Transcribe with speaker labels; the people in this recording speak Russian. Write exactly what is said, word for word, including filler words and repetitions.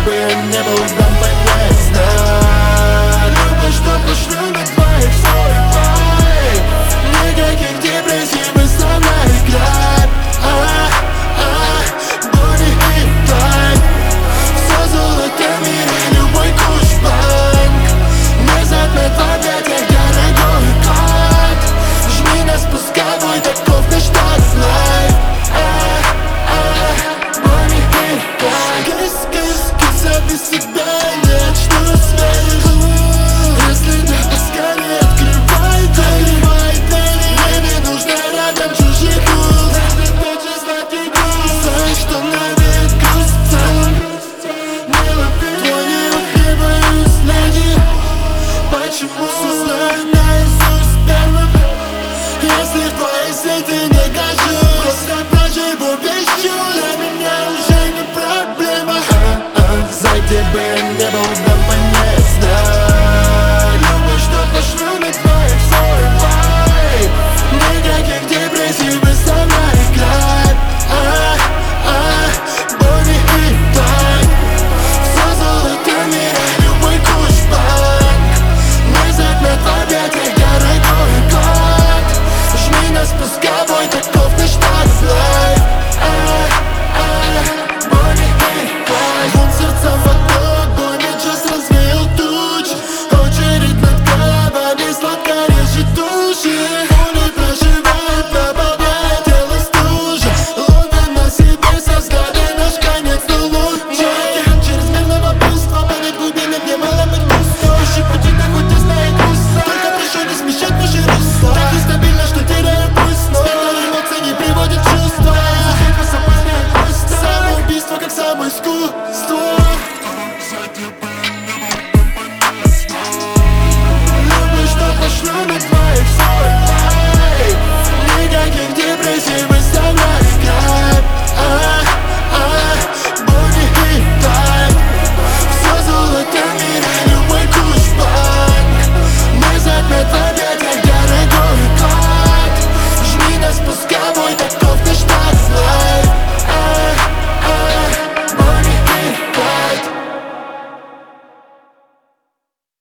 Speaker 1: бы я не был, дам понять знак. Любишь, что пошлю на твоих свой. Никаких депрессий, мы со мной играть. А, а, Бонни и Клайд. Все золото в мире, любой куш-банк. Назад на объятиях, дорогой кот. Жми на спусковой, таков наш лайф. Бонни и Клайд. Кис, кис, кис, обе себя, я начну сверху. Если не поскорее, открывай двери. Мне не нужно рядом чужих уст. Ты хочешь знать игру, знаешь, что на веку в целом. Не лови твою боюсь, леди. Почему знаю наизусть первым? Если в твоей сети не кажусь, просто проживу без чувств. Для меня уже не проблема. За тебя не был, дам понять знак. Любишь, что пошлю на твоих свой. Никаких депрессий, мы со мной играть. А, а, Бонни и Клайд. Все золото в мире, любой куш-банк. Назад на объятиях, дорогой кот. Жми на спусковой, таков наш лайф. Бонни и Клайд. Двум сердцам в одно, бой just развеял тучи. Очередь над головами сладко режет души. Боли проживает, наполняет тело стужа. Луна на себе со взгляда, наш конец но лучше. Чрезмерного буйства, понять глубины, где мало быть пусто. Ищи пути, так хоть и знает грустно. Только прошу не смещать наши русла. Так нестабильно, что теряю пульс. Спектр эмоций не приводит в чувства. Самоубийство, как самый скул.